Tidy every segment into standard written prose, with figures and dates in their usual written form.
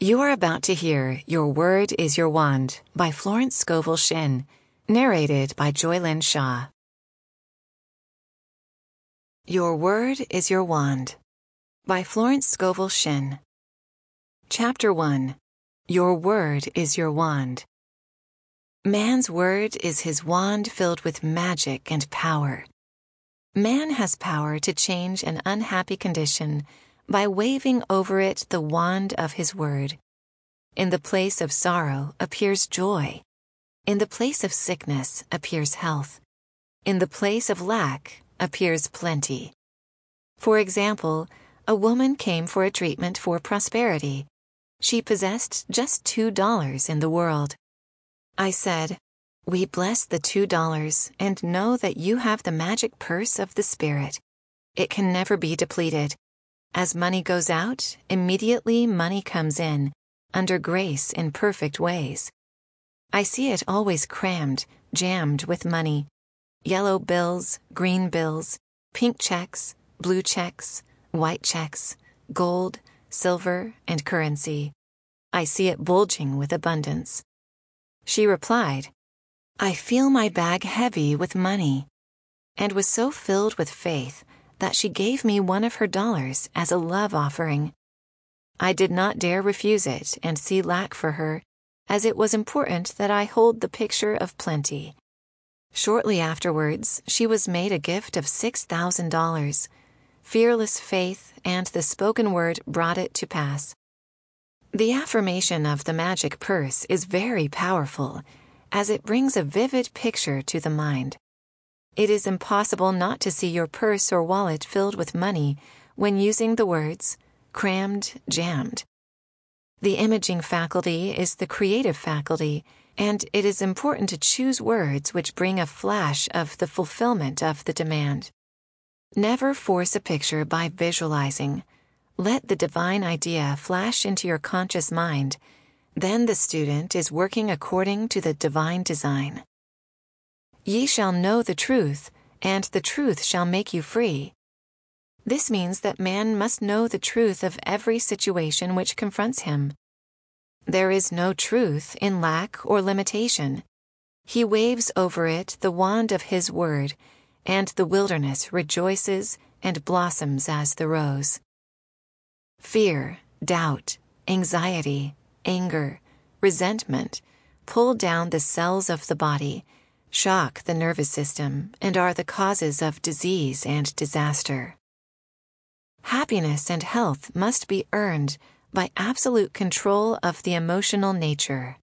You are about to hear Your Word is Your Wand by Florence Scovel Shinn, narrated by Joylyn Shaw. Your Word is Your Wand by Florence Scovel Shinn. Chapter 1. Your Word is Your Wand. Man's word is his wand filled with magic and power. Man has power to change an unhappy condition by waving over it the wand of his word. In the place of sorrow appears joy. In the place of sickness appears health. In the place of lack appears plenty. For example, a woman came for a treatment for prosperity. She possessed just $2 in the world. I said, "We bless the $2 and know that you have the magic purse of the Spirit. It can never be depleted. As money goes out, immediately money comes in, under grace in perfect ways. I see it always crammed, jammed with money. Yellow bills, green bills, pink checks, blue checks, white checks, gold, silver, and currency. I see it bulging with abundance." She replied, "I feel my bag heavy with money," and was so filled with faith that she gave me one of her dollars as a love offering. I did not dare refuse it and see lack for her, as it was important that I hold the picture of plenty. Shortly afterwards, she was made a gift of $6,000. Fearless faith and the spoken word brought it to pass. The affirmation of the magic purse is very powerful, as it brings a vivid picture to the mind. It is impossible not to see your purse or wallet filled with money when using the words, crammed, jammed. The imaging faculty is the creative faculty, and it is important to choose words which bring a flash of the fulfillment of the demand. Never force a picture by visualizing. Let the divine idea flash into your conscious mind. Then the student is working according to the divine design. Ye shall know the truth, and the truth shall make you free. This means that man must know the truth of every situation which confronts him. There is no truth in lack or limitation. He waves over it the wand of his word, and the wilderness rejoices and blossoms as the rose. Fear, doubt, anxiety, anger, resentment pull down the cells of the body, shock the nervous system, and are the causes of disease and disaster. Happiness and health must be earned by absolute control of the emotional nature.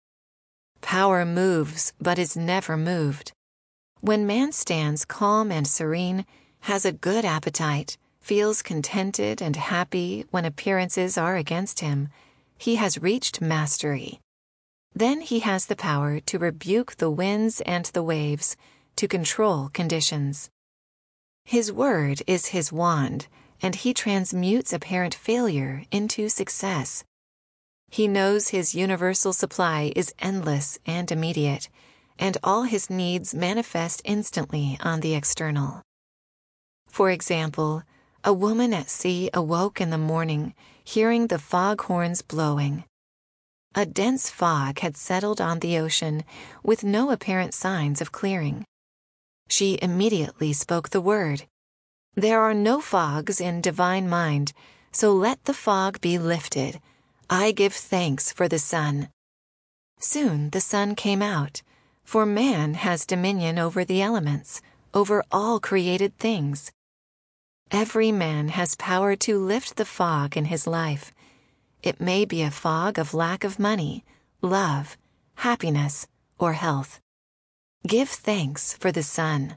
Power moves but is never moved. When man stands calm and serene, has a good appetite, feels contented and happy when appearances are against him, he has reached mastery. Then he has the power to rebuke the winds and the waves, to control conditions. His word is his wand, and he transmutes apparent failure into success. He knows his universal supply is endless and immediate, and all his needs manifest instantly on the external. For example, a woman at sea awoke in the morning, hearing the foghorns blowing. A dense fog had settled on the ocean, with no apparent signs of clearing. She immediately spoke the word. There are no fogs in divine mind, so let the fog be lifted. I give thanks for the sun. Soon the sun came out, for man has dominion over the elements, over all created things. Every man has power to lift the fog in his life. It may be a fog of lack of money, love, happiness, or health. Give thanks for the sun.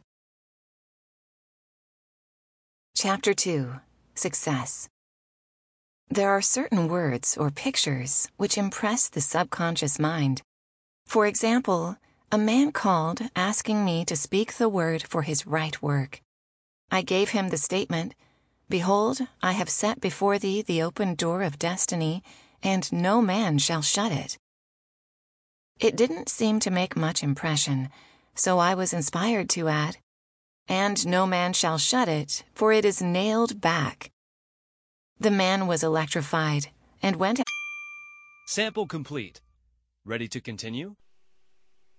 Chapter 2. Success. There are certain words or pictures which impress the subconscious mind. For example, a man called asking me to speak the word for his right work. I gave him the statement, "Behold, I have set before thee the open door of destiny, and no man shall shut it." It didn't seem to make much impression, so I was inspired to add, "And no man shall shut it, for it is nailed back." The man was electrified and went Sample complete. Ready to continue?